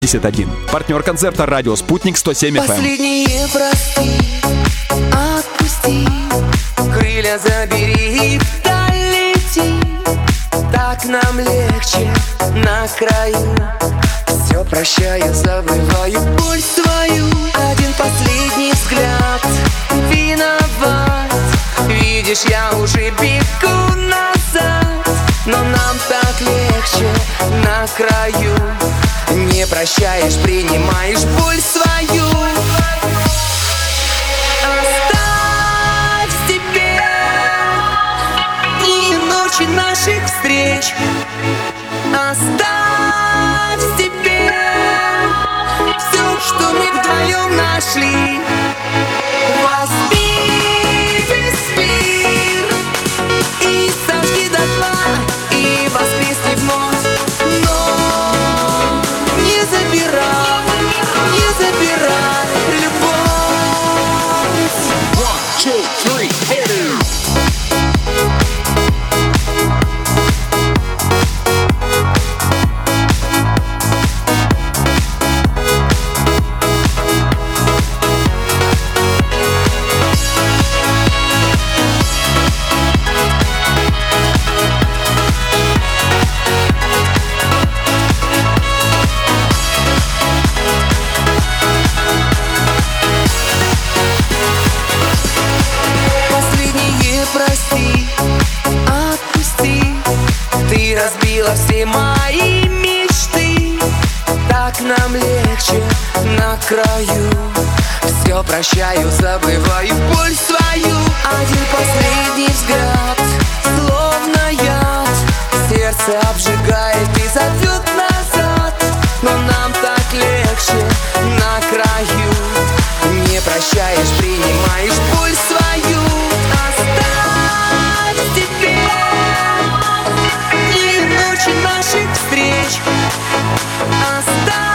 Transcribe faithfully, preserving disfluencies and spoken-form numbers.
один. Партнер концерта «Радио Спутник» сто семь эф эм. Последние прости, отпусти, крылья забери, вдаль лети. Так нам легче на краю. Все прощаю, забываю боль свою. Один последний взгляд, виноват. Видишь, я уже бегу назад, но нам так легче на краю. Не прощаешь, принимаешь боль свою. Оставь себе дни и ночи наших встреч. Оставь себе все, что мы вдвоем нашли. Возьми весь мир и сожги дотла, и воскресни вновь. Не забирай любовь. One, two, three, hit it. Прости, отпусти. Ты разбила все мои мечты. Так нам легче на краю. Все прощаю, забываю боль свою. Один последний взгляд, словно яд. Сердце обжигает и зовет назад. Но нам так легче на краю. Не прощаешь, принимаешь боль свою. Оставь себе дни и ночи наших встреч. Оставь